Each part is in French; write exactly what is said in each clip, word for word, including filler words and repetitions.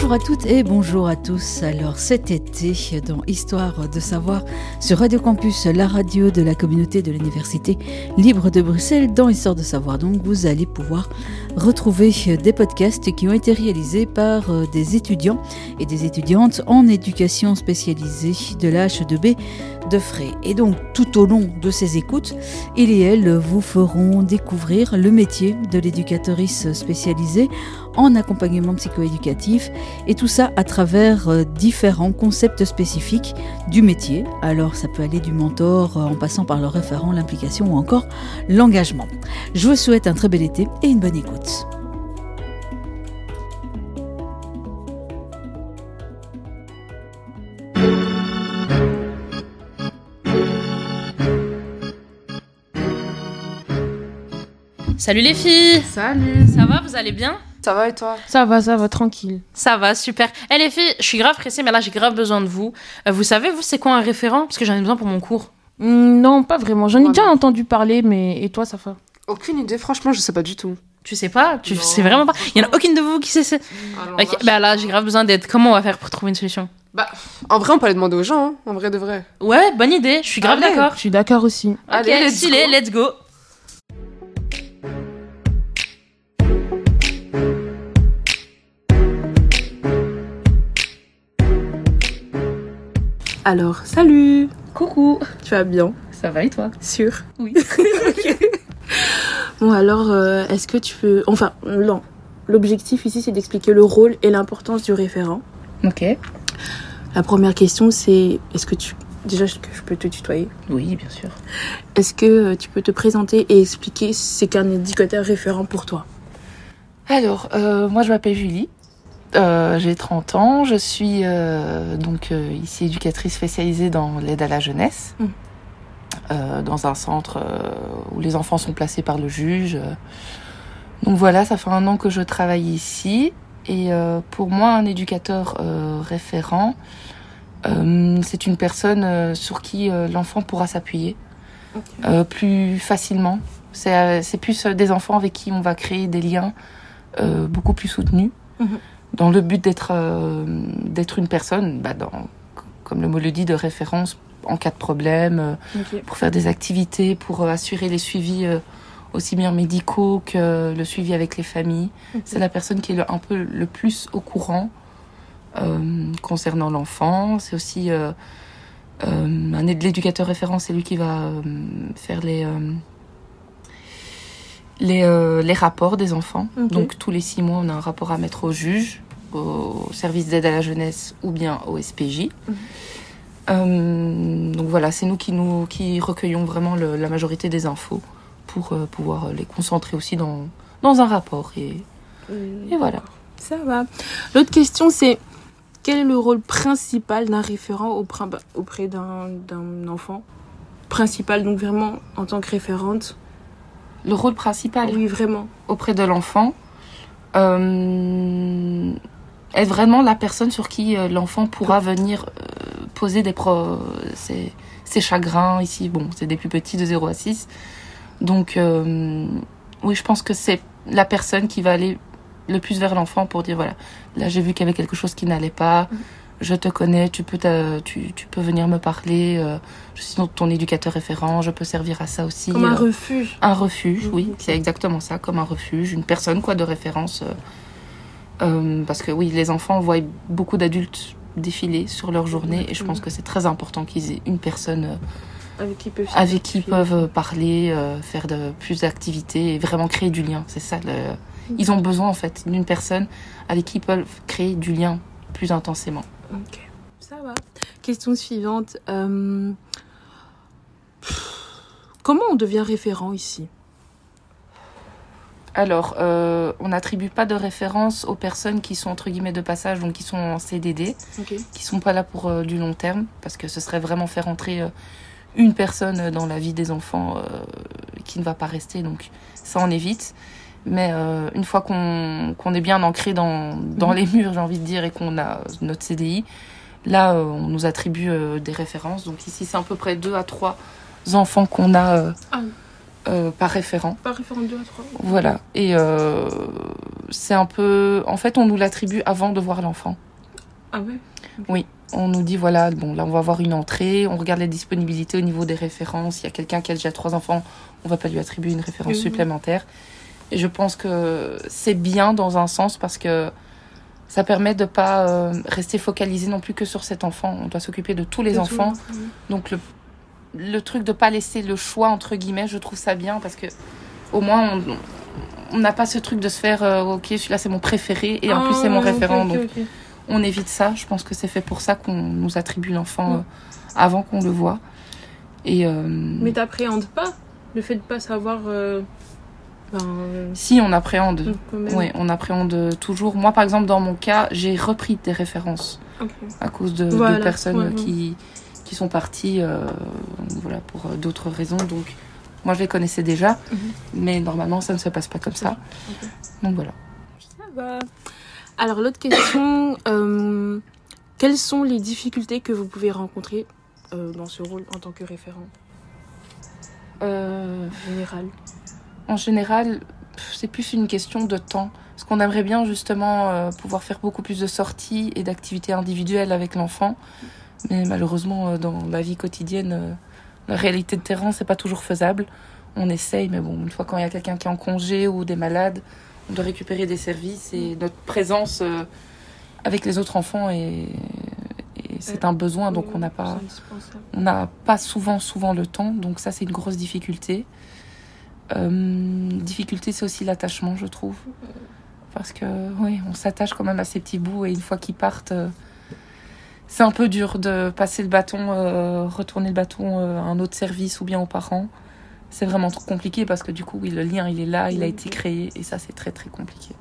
Bonjour à toutes et bonjour à tous. Alors cet été, dans Histoire de savoir, sur Radio Campus, la radio de la communauté de l'Université libre de Bruxelles, dans Histoire de savoir, donc vous allez pouvoir retrouver des podcasts qui ont été réalisés par des étudiants et des étudiantes en éducation spécialisée de la H E deux B de Fray. Et donc tout au long de ces écoutes, il et elle vous feront découvrir le métier de l'éducatrice spécialisée en accompagnement psychoéducatif, et tout ça à travers euh, différents concepts spécifiques du métier. Alors ça peut aller du mentor euh, en passant par le référent, l'implication ou encore l'engagement. Je vous souhaite un très bel été et une bonne écoute. Salut les filles. Salut. Ça va, vous allez bien? Ça va et toi? Ça va, ça va, tranquille. Ça va, super. Eh les filles, je suis grave pressée, mais là j'ai grave besoin de vous. Euh, vous savez, vous, c'est quoi un référent? Parce que j'en ai besoin pour mon cours. Mm, non, pas vraiment. J'en ai Voilà. déjà entendu parler, mais... Et toi, ça fait? Aucune idée, franchement, je sais pas du tout. Tu sais pas? Tu Non. sais vraiment pas? Il y en a aucune de vous qui sait ça? Alors, Ok, bah là j'ai grave besoin d'aide. Comment on va faire pour trouver une solution? Bah, en vrai, on peut aller demander aux gens, hein, en vrai de vrai. Ouais, bonne idée, je suis grave Allez. d'accord. Je suis d'accord aussi. Ok, Allez, let's stylé, go. let's go. Alors, salut. Coucou. Tu vas bien? Ça va et toi? Sûr? Oui. Bon, alors, euh, est-ce que tu peux... Enfin, non. L'objectif ici, c'est d'expliquer le rôle et l'importance du référent. Ok. La première question, c'est... Est-ce que tu... Déjà, est-ce que je peux te tutoyer? Oui, bien sûr. Est-ce que euh, tu peux te présenter et expliquer c'est qu'un éducateur référent pour toi? Alors, euh, moi je m'appelle Julie, euh, j'ai trente ans, je suis euh, donc euh, ici éducatrice spécialisée dans l'aide à la jeunesse, Mm. euh, dans un centre euh, où les enfants sont placés par le juge. Donc voilà, ça fait un an que je travaille ici, et euh, pour moi un éducateur euh, référent, euh, c'est une personne euh, sur qui euh, l'enfant pourra s'appuyer Ok. euh, plus facilement. C'est, euh, c'est plus euh, des enfants avec qui on va créer des liens Euh, beaucoup plus soutenu, Mhm. dans le but d'être euh, d'être une personne, bah dans, comme le mot le dit, de référence en cas de problème, euh, Ok. pour faire des activités, pour euh, assurer les suivis euh, aussi bien médicaux que le suivi avec les familles. Ok. C'est la personne qui est le, un peu le plus au courant euh, concernant l'enfant. C'est aussi euh, euh, un l'éducateur référent, c'est lui qui va euh, faire les euh, Les, euh, les rapports des enfants. Ok. Donc tous les six mois, on a un rapport à mettre au juge, au service d'aide à la jeunesse ou bien au S P J. Mhm. Euh, donc voilà, c'est nous qui, nous qui recueillons vraiment le, la majorité des infos pour euh, pouvoir les concentrer aussi dans, dans un rapport. Et, et voilà. Ça va. L'autre question, c'est quel est le rôle principal d'un référent auprès, auprès d'un, d'un enfant? Principal, donc vraiment en tant que référente. Le rôle principal Oui, vraiment. auprès de l'enfant, euh, est vraiment la personne sur qui euh, l'enfant pourra venir euh, poser des pro- ses, ses chagrins. Ici, bon, c'est des plus petits de zéro à six. Donc, euh, oui, je pense que c'est la personne qui va aller le plus vers l'enfant pour dire, voilà, là j'ai vu qu'il y avait quelque chose qui n'allait pas, Mhm. je te connais, tu peux, t'a- tu, tu peux venir me parler, euh, je suis ton éducateur référent, je peux servir à ça aussi. Comme un euh, refuge. un refuge, Mhm. oui, c'est exactement ça, comme un refuge, une personne quoi de référence. euh, euh, parce que oui, les enfants voient beaucoup d'adultes défiler sur leur journée, et je pense Mhm. que c'est très important qu'ils aient une personne euh, Avec qui ils peuvent avec qui ils s'identifier. peuvent parler, euh, faire de plus d'activités et vraiment créer du lien. C'est ça, le... ils ont besoin en fait d'une personne avec qui ils peuvent créer du lien plus intensément. Ok, ça va. Question suivante. Euh, Comment on devient référent ici? Alors, euh, on n'attribue pas de référence aux personnes qui sont entre guillemets de passage, donc qui sont en C D D, Ok. qui sont pas là pour euh, du long terme, parce que ce serait vraiment faire entrer euh, une personne dans la vie des enfants euh, qui ne va pas rester, donc ça on évite. Mais euh, une fois qu'on, qu'on est bien ancré dans, dans Mhm. les murs, j'ai envie de dire, et qu'on a notre C D I, là euh, on nous attribue euh, des références. Donc ici c'est à peu près deux à trois enfants qu'on a euh, Ah. euh, par référent. Par référent deux à trois. Voilà. Et euh, c'est un peu... En fait, on nous l'attribue avant de voir l'enfant. Ah ouais? Oui. On nous dit, voilà, bon, là, on va avoir une entrée. On regarde les disponibilités au niveau des références. Il y a quelqu'un qui a déjà trois enfants. On va pas lui attribuer une référence Mmh. supplémentaire. Et je pense que c'est bien dans un sens parce que ça permet de pas euh, rester focalisé non plus que sur cet enfant. On doit s'occuper de tous les De tout enfants. le monde. Donc, le, le truc de pas laisser le choix, entre guillemets, je trouve ça bien parce que au moins, on on n'a pas ce truc de se faire, euh, ok, celui-là, c'est mon préféré et en Ah, plus, c'est mon ok, référent. ok, Donc, ok. on évite ça. Je pense que c'est fait pour ça qu'on nous attribue l'enfant Mm. euh, avant qu'on le voit. Et euh, Mais t'appréhendes pas le fait de pas savoir. Euh... Ben, euh, si on appréhende, quand même. oui, on appréhende toujours. Moi, par exemple, dans mon cas, j'ai repris des références Ok. à cause de, Voilà, de personnes ouais, ouais. qui qui sont parties, euh, voilà, pour euh, d'autres raisons. Donc, moi, je les connaissais déjà, Mhm. mais normalement, ça ne se passe pas comme ça. Ok. Donc voilà. Ça va. Alors, l'autre question, euh, quelles sont les difficultés que vous pouvez rencontrer euh, dans ce rôle en tant que référent Euh, général? En général, pff, c'est plus une question de temps. Parce qu'on aimerait bien justement euh, pouvoir faire beaucoup plus de sorties et d'activités individuelles avec l'enfant. Mais malheureusement, euh, dans la vie quotidienne, euh, la réalité de terrain, c'est pas toujours faisable. On essaye, mais bon, une fois quand il y a quelqu'un qui est en congé ou des malades, on doit récupérer des services et notre présence euh, avec les autres enfants est, et c'est un besoin, donc on n'a pas, C'est indispensable. on n'a pas souvent, souvent le temps. Donc ça, c'est une grosse difficulté. Euh, difficulté, c'est aussi l'attachement, je trouve. Parce que, oui, on s'attache quand même à ces petits bouts et une fois qu'ils partent, euh, c'est un peu dur de passer le bâton, euh, retourner le bâton euh, à un autre service ou bien aux parents. C'est vraiment trop compliqué parce que du coup, oui, le lien, il est là, il a été créé et ça, c'est très, très compliqué.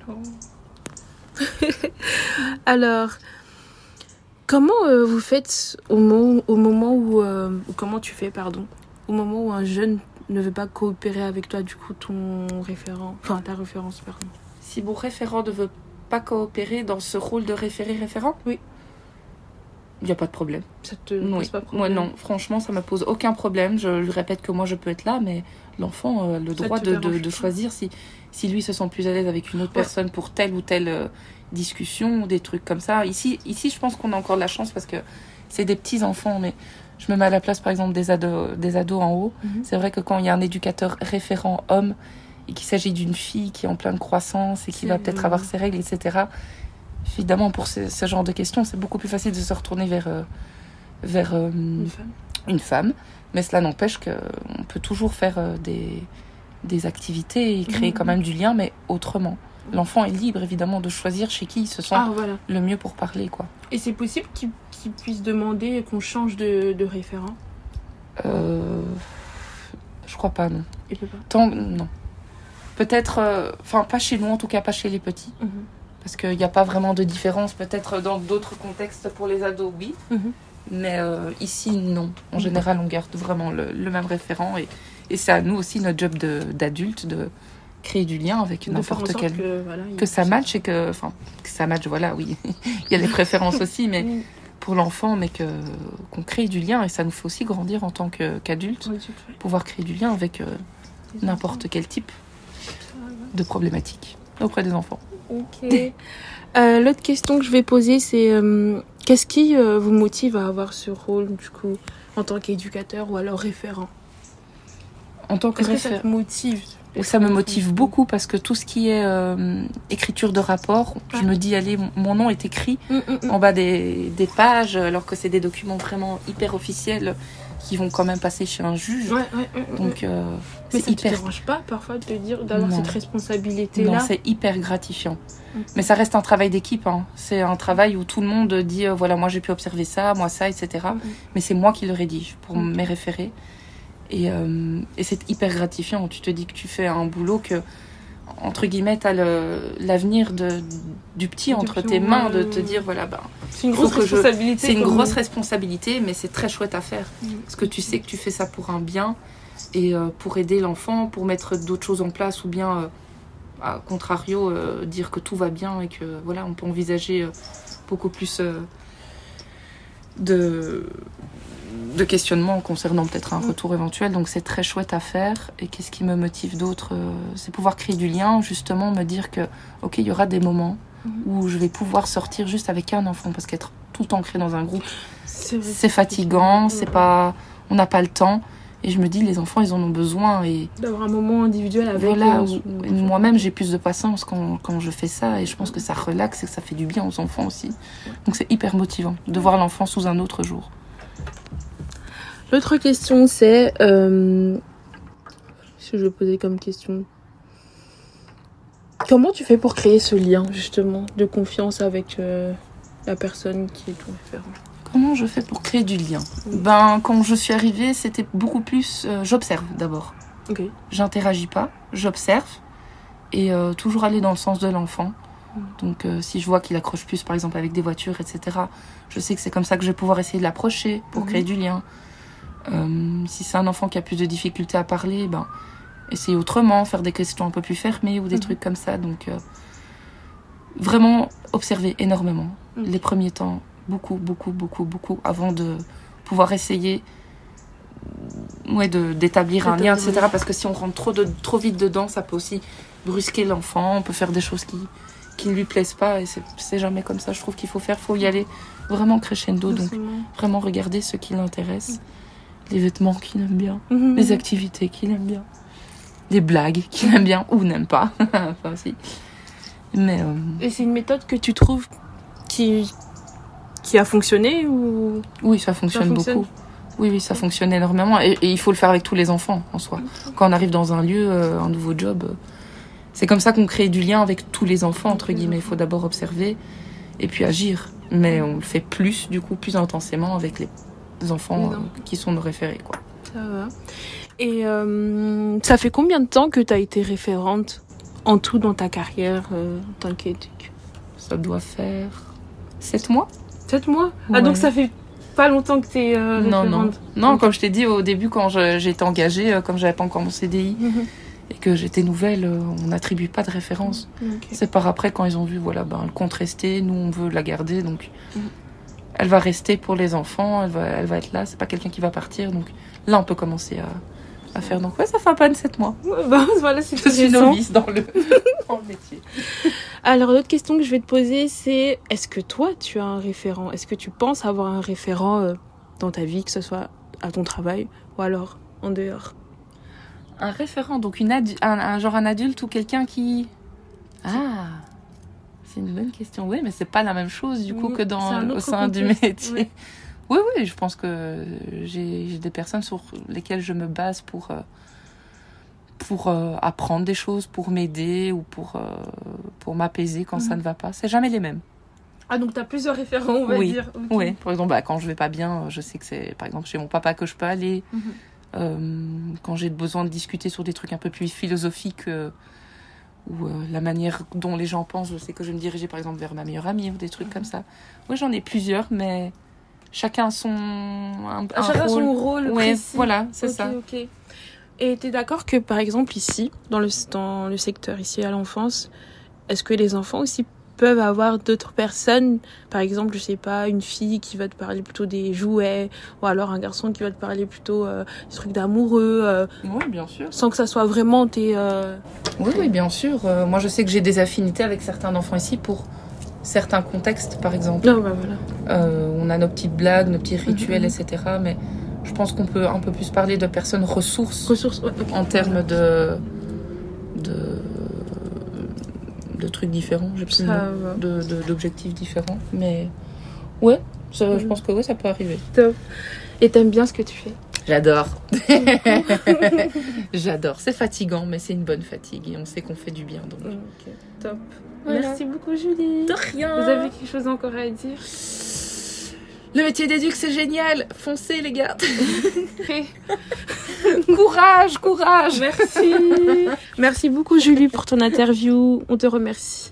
Alors, comment euh, vous faites au, mo- au moment où, euh, ou comment tu fais, pardon, au moment où un jeune ne veut pas coopérer avec toi, du coup, ton référent, enfin ta référence, pardon. Si mon référent ne veut pas coopérer dans ce rôle de référé-référent, Oui. il n'y a pas de problème. Ça te Oui. pose pas de Moi, problème? non, franchement, ça me pose aucun problème. Je lui répète que moi, je peux être là, mais l'enfant a le Ça droit te de, de, dérange de pas. choisir si, si lui se sent plus à l'aise avec une autre Ouais. personne pour telle ou telle euh, discussion ou des trucs comme ça. Ici, ici, je pense qu'on a encore de la chance parce que c'est des petits enfants, mais je me mets à la place, par exemple, des ados, des ados en haut. Mhm. C'est vrai que quand il y a un éducateur référent homme et qu'il s'agit d'une fille qui est en pleine croissance et qui C'est va peut-être vrai. avoir ses règles, et cetera, évidemment, pour ce, ce genre de questions, c'est beaucoup plus facile de se retourner vers, euh, vers euh, Une femme. une femme. Mais cela n'empêche qu'on peut toujours faire euh, des, des activités et créer Mhm. quand même du lien, mais autrement. L'enfant est libre, évidemment, de choisir chez qui il se sent Ah, voilà. le mieux pour parler, quoi. Et c'est possible qu'il qu'il puisse demander qu'on change de, de référent? Euh, je crois pas, non. Il peut pas. Tant, non. Peut-être, euh, enfin, pas chez nous, en tout cas, pas chez les petits. Mhm. Parce qu'il n'y a pas vraiment de différence. Peut-être dans d'autres contextes pour les ados, oui. Mhm. Mais euh, ici, non. En général, on garde vraiment le, le même référent. Et, et c'est à nous aussi, notre job de- d'adulte, de créer du lien avec De faire en n'importe sorte quel... que, voilà, il Que ça puisse- matche et que... Enfin, que ça matche, voilà, oui. Il y a les préférences aussi, mais Oui, pour l'enfant, mais que qu'on crée du lien. Et ça nous fait aussi grandir en tant que- qu'adulte. oui, tout à fait. Pouvoir créer du lien avec euh, n'importe quel type de problématique auprès des enfants. Ok. Euh, L'autre question que je vais poser, c'est euh, qu'est-ce qui euh, vous motive à avoir ce rôle, du coup, en tant qu'éducateur ou alors référent? En tant que Est-ce que ça référent... te motive? Ça me motive beaucoup parce que tout ce qui est euh, écriture de rapport, je me dis, allez, mon- mon nom est écrit Mm, mm, mm. en bas des, des pages, alors que c'est des documents vraiment hyper officiels qui vont quand même passer chez un juge. Ouais, ouais, ouais, ouais. Donc, euh, Mais c'est ça te hyper... dérange pas parfois de te dire d'avoir Non. cette responsabilité-là? Non, c'est hyper gratifiant. Mm. Mais ça reste un travail d'équipe. Hein. C'est un travail où tout le monde dit, euh, voilà, moi j'ai pu observer ça, moi ça, et cetera. Mm. Mais c'est moi qui le rédige pour Mm. mes référés. Et, euh, et c'est hyper gratifiant. Tu te dis que tu fais un boulot que, entre guillemets, t'as le, l'avenir de, du petit entre Depuis tes au main, moins, de te euh, dire, voilà, ben, C'est une Faut grosse que je- responsabilité. c'est une comme- grosse responsabilité, mais c'est très chouette à faire. Mm. Parce que tu sais que tu fais ça pour un bien et euh, pour aider l'enfant, pour mettre d'autres choses en place ou bien, euh, à contrario, euh, dire que tout va bien et que voilà, on peut envisager euh, beaucoup plus euh, de de questionnements concernant peut-être un retour éventuel. Donc c'est très chouette à faire. Et qu'est-ce qui me motive d'autre? C'est pouvoir créer du lien, justement, me dire que, ok, il y aura des moments mm-hmm. où je vais pouvoir sortir juste avec un enfant, parce qu'être tout ancré dans un groupe, c'est, vrai, c'est fatigant, c'est, c'est pas, on n'a pas le temps. Et je me dis, les enfants, ils en ont besoin. Et d'avoir un moment individuel avec voilà, eux. Où, moi-même, j'ai plus de patience quand, quand je fais ça. Et je pense que ça relaxe et que ça fait du bien aux enfants aussi. Donc c'est hyper motivant de voir l'enfant sous un autre jour. L'autre question, c'est... Euh, qu'est-ce que je vais poser comme question? Comment tu fais pour créer ce lien, justement, de confiance avec euh, la personne qui est ton référent? Comment je fais pour créer du lien? Ben, quand je suis arrivée, c'était beaucoup plus... Euh, j'observe d'abord. Okay. J'interagis pas, j'observe. Et euh, toujours aller dans le sens de l'enfant. Mm. Donc, euh, si je vois qu'il accroche plus, par exemple, avec des voitures, et cetera, je sais que c'est comme ça que je vais pouvoir essayer de l'approcher pour mm. créer du lien. Euh, si c'est un enfant qui a plus de difficultés à parler, ben, essayer autrement, faire des questions un peu plus fermées ou des mm. trucs comme ça. Donc, euh, vraiment observer énormément. Mm. Les premiers temps... Beaucoup, beaucoup, beaucoup, beaucoup, avant de pouvoir essayer ouais, de, d'établir un lien, et cetera. Parce que si on rentre trop, de, trop vite dedans, ça peut aussi brusquer l'enfant, on peut faire des choses qui qui ne lui plaisent pas, et c'est, c'est jamais comme ça. Je trouve qu'il faut faire, il faut y aller vraiment crescendo, donc vraiment regarder ce qui l'intéresse, mmh. les vêtements qu'il aime bien, mmh. les activités qu'il aime bien, les blagues qu'il aime bien ou n'aime pas. Enfin, si. Mais, euh... Et c'est une méthode que tu trouves qui... qui a fonctionné ou... Oui, ça fonctionne, ça fonctionne beaucoup. Oui, oui, ça fonctionne énormément. Et, et il faut le faire avec tous les enfants, en soi. Quand on arrive dans un lieu, euh, un nouveau job, euh, c'est comme ça qu'on crée du lien avec tous les enfants, entre guillemets. Il faut d'abord observer et puis agir. Mais on le fait plus, du coup, plus intensément avec les enfants euh, qui sont nos référés, quoi. Ça va. Et euh, ça fait combien de temps que tu as été référente en tout dans ta carrière euh, en tant qu'éduque? Ça doit faire sept mois. Sept mois ouais. Ah, donc ça fait pas longtemps que t'es euh, référente. Non, non. Non, okay. Comme je t'ai dit au début, quand je, j'étais engagée, euh, comme j'avais pas encore mon C D I mm-hmm. et que j'étais nouvelle, euh, on n'attribue pas de référence. Okay. C'est par après, quand ils ont vu, voilà, ben, le compte resté, nous on veut la garder, donc mm-hmm. elle va rester pour les enfants, elle va, elle va être là, c'est pas quelqu'un qui va partir, donc là on peut commencer à, à faire. Donc ouais, ça fait à peine sept mois. Ouais, bah, voilà, c'est je suis novice dans le, dans le métier. Alors, l'autre question que je vais te poser, c'est est-ce que toi, tu as un référent? Est-ce que tu penses avoir un référent euh, dans ta vie, que ce soit à ton travail ou alors en dehors? Un référent, donc une adu- un, un genre un adulte ou quelqu'un qui... Ah, c'est une bonne question. Oui, mais c'est pas la même chose du coup mmh, que dans, au sein du métier. Oui. oui, oui, je pense que j'ai, j'ai des personnes sur lesquelles je me base pour... Euh, pour euh, apprendre des choses, pour m'aider ou pour, euh, pour m'apaiser quand mmh. ça ne va pas. C'est jamais les mêmes. Ah, donc tu as plusieurs référents, on va oui. dire. Okay. Oui, par exemple, bah, quand je vais pas bien, je sais que c'est, par exemple, chez mon papa que je peux aller. Mmh. Euh, quand j'ai besoin de discuter sur des trucs un peu plus philosophiques euh, ou euh, la manière dont les gens pensent, je sais que je vais me diriger, par exemple, vers ma meilleure amie ou des trucs mmh. comme ça. Oui, j'en ai plusieurs, mais chacun son... Un, un chacun rôle. son rôle ouais, précis. Voilà, c'est okay, ça. Ok, Et tu es d'accord que, par exemple, ici, dans le, dans le secteur, ici à l'enfance, est-ce que les enfants aussi peuvent avoir d'autres personnes, par exemple, je sais pas, une fille qui va te parler plutôt des jouets, ou alors un garçon qui va te parler plutôt euh, des trucs d'amoureux euh, Oui, bien sûr. Sans que ça soit vraiment tes... Euh... Oui, oui, bien sûr. Euh, moi, je sais que j'ai des affinités avec certains enfants ici pour certains contextes, par exemple. Non, bah voilà. Euh, on a nos petites blagues, nos petits rituels, mm-hmm. et cetera. Mais... je pense qu'on peut un peu plus parler de personnes ressources, ressources ouais, okay. en termes de, de, de trucs différents, j'ai plus ça, ouais. de, de, d'objectifs différents. Mais ouais, ça, mmh. je pense que ouais, ça peut arriver. Top. Et t'aimes bien ce que tu fais? J'adore. J'adore. C'est fatigant, mais c'est une bonne fatigue et on sait qu'on fait du bien. Donc. Okay. Top. Voilà. Merci beaucoup, Julie. De rien. Vous avez quelque chose encore à dire? Le métier d'éduc, c'est génial. Foncez, les gars. Courage, courage. Merci. Merci beaucoup, Julie, pour ton interview. On te remercie.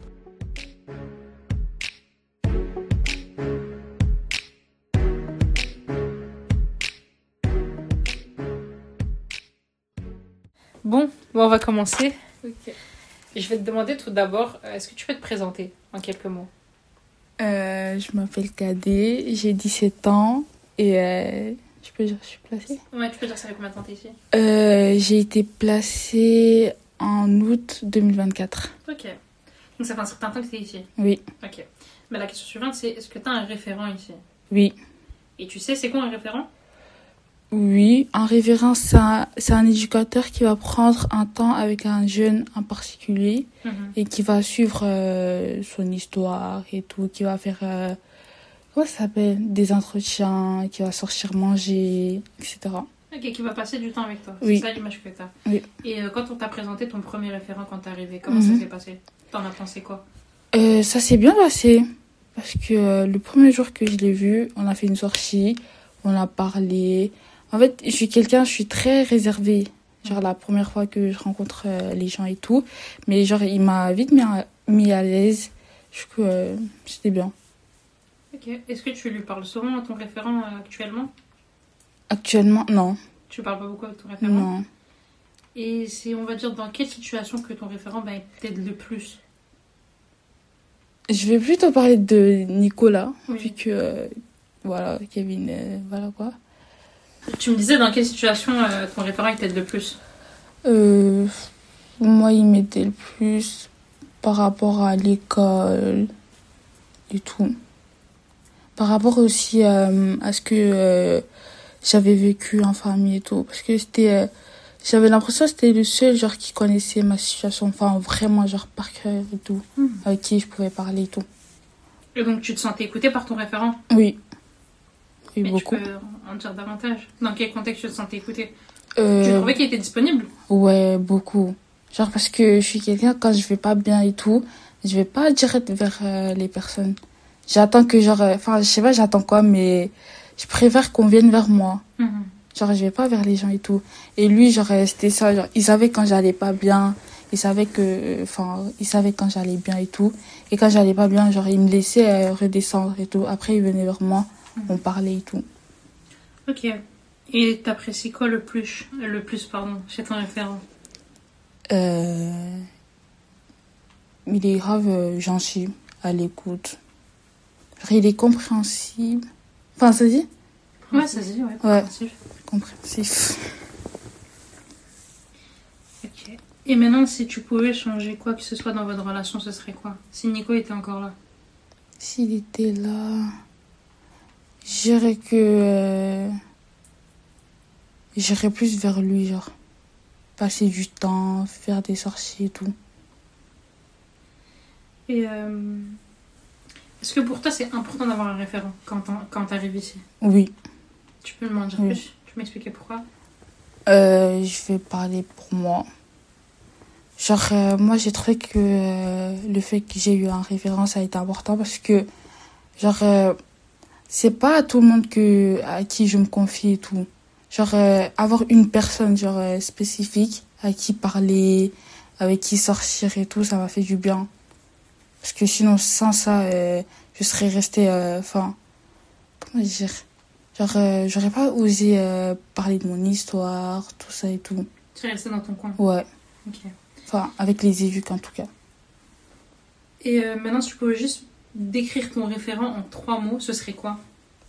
Bon, bon, on va commencer. Ok. Et je vais te demander tout d'abord, est-ce que tu peux te présenter en quelques mots? Euh, je m'appelle Kadé, j'ai dix-sept ans et euh, je Tu peux dire, je suis placée. Ouais, tu peux dire ça fait combien de temps t'es ici? Euh, j'ai été placée en août deux mille vingt-quatre. Ok. Donc ça fait un certain temps que t'es ici. Oui, Ok. Mais la question suivante, c'est est-ce que t'as un référent ici? oui. Et tu sais, c'est quoi un référent? Oui, un référent, c'est un, c'est un éducateur qui va prendre un temps avec un jeune en particulier Mhm. et qui va suivre euh, son histoire et tout, qui va faire, euh, comment ça s'appelle, des entretiens, qui va sortir manger, et cetera. Ok, qui va passer du temps avec toi. Oui. C'est ça l'image que t'as. Oui. Et euh, quand on t'a présenté ton premier référent quand t'es arrivé, comment Mhm. ça s'est passé? T'en as pensé quoi? Euh, ça s'est bien passé parce que euh, le premier jour que je l'ai vu, on a fait une sortie, on a parlé. En fait, je suis quelqu'un, je suis très réservée. Genre la première fois que je rencontre euh, les gens et tout, mais genre il m'a vite mis à, mis à l'aise. Du coup, euh, c'était bien. Ok. Est-ce que tu lui parles souvent à ton référent euh, actuellement? Actuellement, non, Tu parles pas beaucoup avec ton référent? non. Et c'est, on va dire, dans quelle situation que ton référent ben, t'aide le plus? Je vais plutôt parler de Nicolas, Oui. vu que euh, voilà, Kevin, euh, voilà quoi. Tu me disais dans quelle situation euh, ton référent il t'aide le plus? Euh, moi, il m'aidait le plus par rapport à l'école et tout. Par rapport aussi euh, à ce que euh, j'avais vécu en famille et tout. Parce que c'était... euh, j'avais l'impression que c'était le seul genre qui connaissait ma situation. Enfin, vraiment, genre par cœur et tout. Mhm. Avec qui je pouvais parler et tout. Et donc tu te sentais écoutée par ton référent? Oui. Oui, Mais beaucoup. tu peux en dire davantage. Dans quel contexte tu te sentais écoutée? Euh, Tu trouvais qu'il était disponible? Ouais, beaucoup. Genre parce que je suis quelqu'un, quand je vais pas bien et tout, je vais pas direct vers euh, les personnes. J'attends que genre... euh, Enfin, je sais pas, j'attends quoi, mais je préfère qu'on vienne vers moi. Mhm. Genre, je vais pas vers les gens et tout. Et lui, genre, euh, c'était ça. Genre, il savait quand j'allais pas bien. Il savait que... Enfin, il savait quand j'allais bien et tout. Et quand j'allais pas bien, genre, il me laissait euh, redescendre et tout. Après, il venait vers moi. Mhm. On parlait et tout. Ok. Et t'apprécies quoi le plus, le plus pardon, chez ton référent? Euh... Il est grave euh, gentil, à l'écoute. Genre, il est compréhensible. Enfin, ça dit Ouais, ça se dit, ouais. Ouais. compréhensif. Compréhensif. Ok. Et maintenant, si tu pouvais changer quoi que ce soit dans votre relation, ce serait quoi? Si Nico était encore là? S'il était là... Je dirais que... Euh... J'irais plus vers lui, genre. Passer du temps, faire des sorties et tout. Et euh, est-ce que pour toi, c'est important d'avoir un référent quand t'en- quand t'arrives ici? Oui. Tu peux m'en dire Oui. plus? Tu peux m'expliquer pourquoi? Euh, je vais parler pour moi. Genre, euh, moi, j'ai trouvé que euh, le fait que j'ai eu un référent, ça a été important parce que, genre, euh, c'est pas à tout le monde que, à qui je me confie et tout. Genre, euh, avoir une personne, genre, euh, spécifique, à qui parler, avec qui sortir et tout, ça m'a fait du bien. Parce que sinon, sans ça, euh, je serais restée, enfin, comment dire, genre, euh, j'aurais pas osé euh, parler de mon histoire, tout ça et tout. Tu es resté dans ton coin? Ouais. Ok. Enfin, avec les éduques en tout cas. Et euh, maintenant, si tu pouvais juste décrire ton référent en trois mots, ce serait quoi?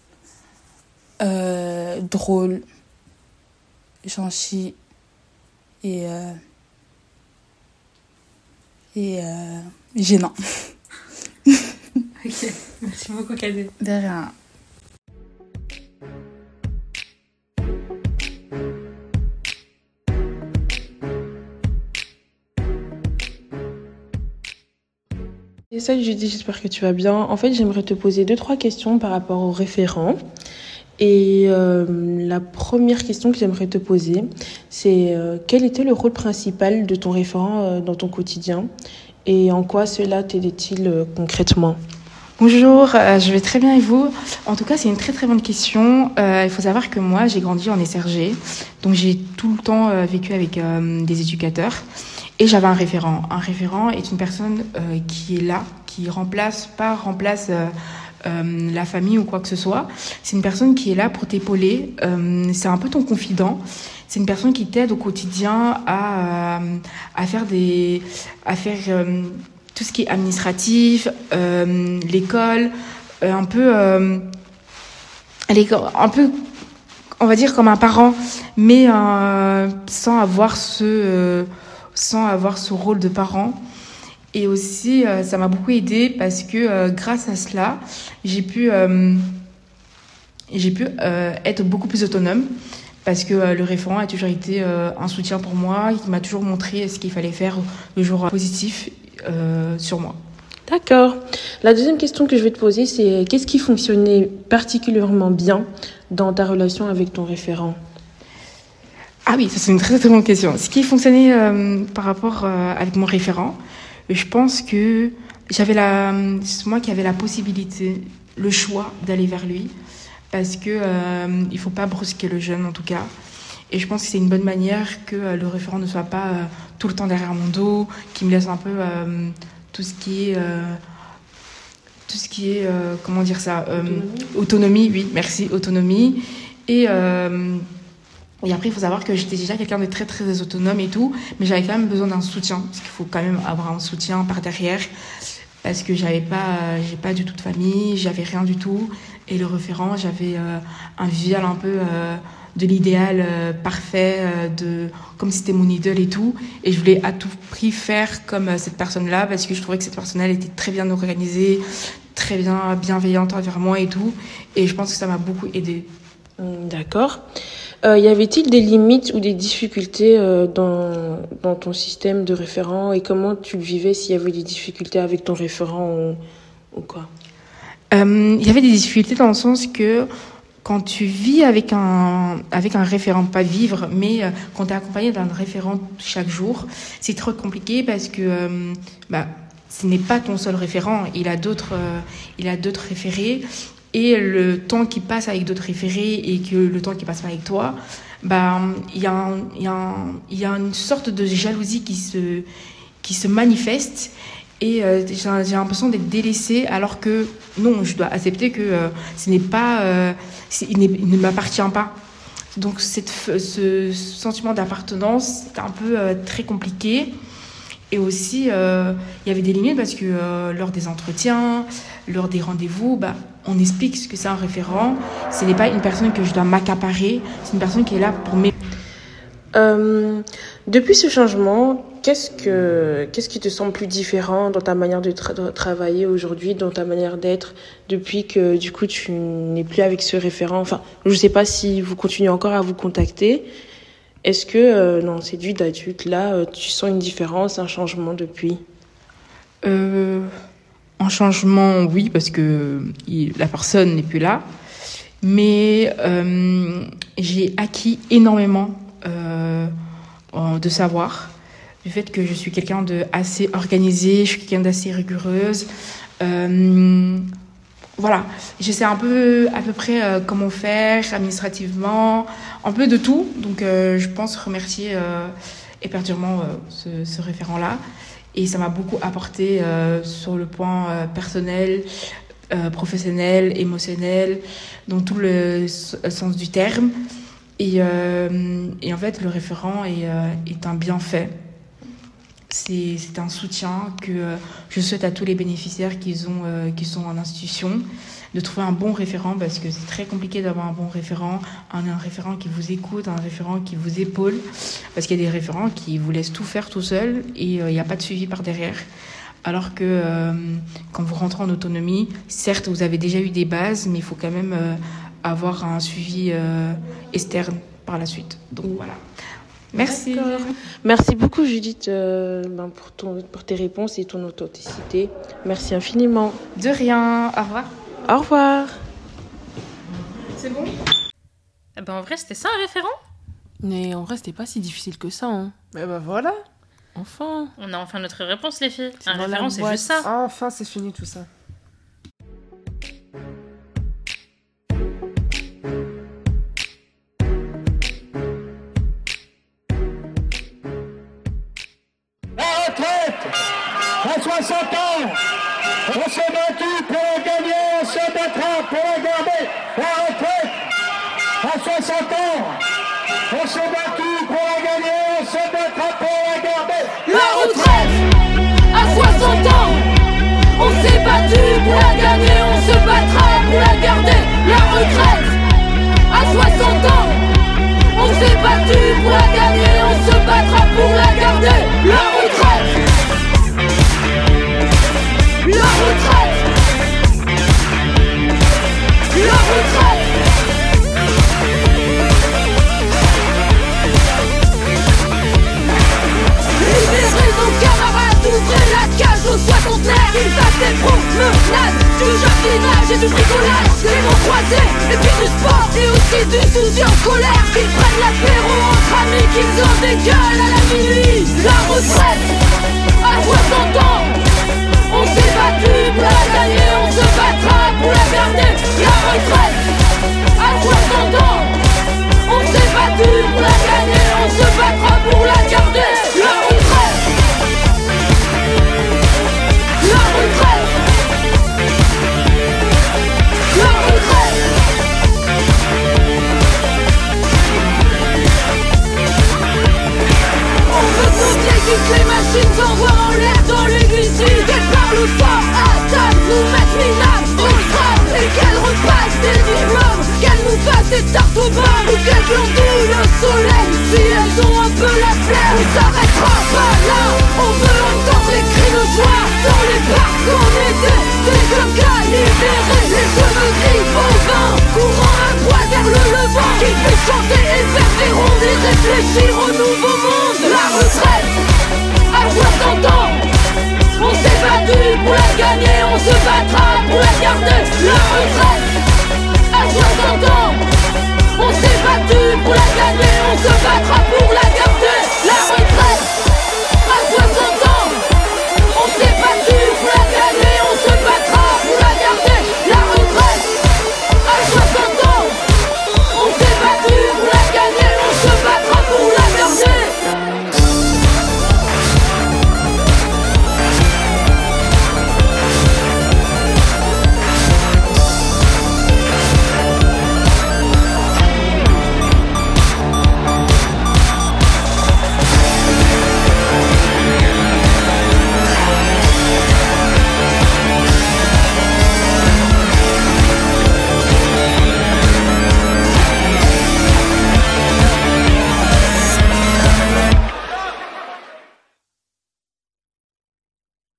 Euh, drôle, gentil et euh, et euh, gênant. Ok, merci beaucoup, Kadé. De rien. Et salut Judy, j'espère que tu vas bien. En fait, j'aimerais te poser deux, trois questions par rapport au référent. Et euh, la première question que j'aimerais te poser, c'est euh, quel était le rôle principal de ton référent euh, dans ton quotidien et en quoi cela t'aidait-il euh, concrètement? Bonjour, euh, je vais très bien et vous? En tout cas, c'est une très très bonne question. Euh, il faut savoir que moi, j'ai grandi en S R G, donc j'ai tout le temps euh, vécu avec euh, des éducateurs et j'avais un référent. Un référent est une personne euh, qui est là, qui remplace, pas remplace euh, euh, la famille ou quoi que ce soit. C'est une personne qui est là pour t'épauler. Euh, c'est un peu ton confident. C'est une personne qui t'aide au quotidien à euh, à faire des à faire euh, tout ce qui est administratif, euh, l'école, euh, un peu, euh, l'école, un peu on va dire comme un parent, mais euh, sans avoir ce, euh, sans avoir ce rôle de parent. Et aussi, euh, ça m'a beaucoup aidée parce que euh, grâce à cela, j'ai pu, euh, j'ai pu euh, être beaucoup plus autonome. Parce que euh, le référent a toujours été euh, un soutien pour moi, il m'a toujours montré ce qu'il fallait faire le jour positif euh, sur moi. D'accord. La deuxième question que je vais te poser, c'est qu'est-ce qui fonctionnait particulièrement bien dans ta relation avec ton référent ? Ah oui, ça c'est une très très bonne question. Ce qui fonctionnait euh, par rapport euh, avec mon référent, je pense que j'avais la, c'est moi qui avais la possibilité, le choix d'aller vers lui. Parce que euh, il faut pas brusquer le jeune en tout cas, et je pense que c'est une bonne manière que euh, le référent ne soit pas euh, tout le temps derrière mon dos, qui me laisse un peu euh, tout ce qui est euh, tout ce qui est euh, comment dire ça euh, autonomie. autonomie oui merci autonomie et euh, et après il faut savoir que j'étais déjà quelqu'un de très très autonome et tout, mais j'avais quand même besoin d'un soutien parce qu'il faut quand même avoir un soutien par derrière. Parce que j'avais pas, j'ai pas du tout de famille, j'avais rien du tout. Et le référent, j'avais euh, un visuel un peu euh, de l'idéal euh, parfait, euh, de, comme si c'était mon idole et tout. Et je voulais à tout prix faire comme euh, cette personne-là, parce que je trouvais que cette personne-là était très bien organisée, très bien bienveillante envers moi et tout. Et je pense que ça m'a beaucoup aidée. D'accord. Euh, y avait-il des limites ou des difficultés euh, dans, dans ton système de référent, et comment tu le vivais s'il y avait des difficultés avec ton référent ou, ou quoi ? Euh, il y avait des difficultés dans le sens que quand tu vis avec un, avec un référent, pas vivre, mais euh, quand tu es accompagné d'un référent chaque jour, c'est trop compliqué parce que euh, bah, ce n'est pas ton seul référent, il a d'autres, euh, il a d'autres référés. Et le temps qui passe avec d'autres référés et que le temps qui passe pas avec toi, bah, il y a un, il y a un, il y a une sorte de jalousie qui se, qui se manifeste. Et euh, j'ai, j'ai l'impression d'être délaissée, alors que non, je dois accepter que euh, ce n'est pas, euh, c'est, il, n'est, il ne m'appartient pas. Donc cette, ce sentiment d'appartenance, c'est un peu euh, très compliqué. Et aussi, euh, il y avait des limites parce que euh, lors des entretiens, lors des rendez-vous, bah, on explique ce que c'est un référent. Ce n'est pas une personne que je dois m'accaparer, c'est une personne qui est là pour m'aider. Euh, depuis ce changement, qu'est-ce que qu'est-ce qui te semble plus différent dans ta manière de, tra- de travailler aujourd'hui, dans ta manière d'être, depuis que du coup tu n'es plus avec ce référent? Enfin, je ne sais pas si vous continuez encore à vous contacter. Est-ce que euh, dans cette vie d'adulte là, euh, tu sens une différence, un changement depuis? Euh, un changement, oui, parce que il, la personne n'est plus là, mais euh, j'ai acquis énormément euh, de savoir, du fait que je suis quelqu'un de assez organisé, je suis quelqu'un d'assez rigoureuse. Euh, voilà, je sais un peu à peu près euh, comment faire administrativement, un peu de tout. Donc euh, je pense remercier euh, éperdument euh, ce, ce référent-là. Et ça m'a beaucoup apporté euh, sur le point euh, personnel, euh, professionnel, émotionnel, dans tout le sens du terme. Et, euh, et en fait, le référent est, euh, est un bienfait. C'est, c'est un soutien que euh, je souhaite à tous les bénéficiaires qui, ont, euh, qui sont en institution, de trouver un bon référent, parce que c'est très compliqué d'avoir un bon référent, un, un référent qui vous écoute, un référent qui vous épaule, parce qu'il y a des référents qui vous laissent tout faire tout seul et il euh, n'y a pas de suivi par derrière. Alors que euh, quand vous rentrez en autonomie, certes, vous avez déjà eu des bases, mais il faut quand même euh, avoir un suivi euh, externe par la suite. Donc voilà. Merci. D'accord. Merci beaucoup Judith euh, ben pour, ton, pour tes réponses et ton authenticité. Merci infiniment. De rien. Au revoir. Au revoir. C'est bon? Eh ben en vrai, c'était ça un référent? Mais en vrai, c'était pas si difficile que ça. Hein. Mais bah voilà. Enfin. On a enfin notre réponse, les filles. C'est un dans la référent, c'est boîte. juste ça. Enfin, c'est fini tout ça. À soixante ans, on s'est battu pour la gagner, on se battra pour la garder. La retraite, à soixante ans, on s'est battu pour la gagner, on se battra pour la garder. La retraite, à soixante ans, on s'est battu pour la gagner, on se battra pour la garder. La retraite, à soixante ans. et du bricolage, des mots croisés, et puis du sport, et aussi du soutien scolaire. Qu'ils prennent l'apéro entre amis, qu'ils ont des gueules à la minuit. La retraite, à soixante ans, on s'est battu pour la gagner, on se battra pour la garder. La retraite, à soixante ans, on s'est battu pour la gagner, on se battra pour la garder. La retraite, la retraite, la retraite. On veut sauter toutes les machines, s'envoient en l'air dans l'aiguille. Qu'elles parlent fort, attaquent, nous mettent minables, on crame. Et qu'elles repassent des diplômes, qu'elles nous fassent des tartes aux pommes, ou qu'elles glandouillent le soleil. Si elles ont un peu la flemme, on s'arrêtera pas là. On veut entendre les cris de joie dans les parcs. On était des cocas libérés, les cheveux gris au vent, courant un poids vers le levant, qui fait chanter et faire des rondes et réfléchir au nouveau monde. La retraite, à soixante ans, on s'est battu pour la gagner, on se battra pour la garder. La retraite,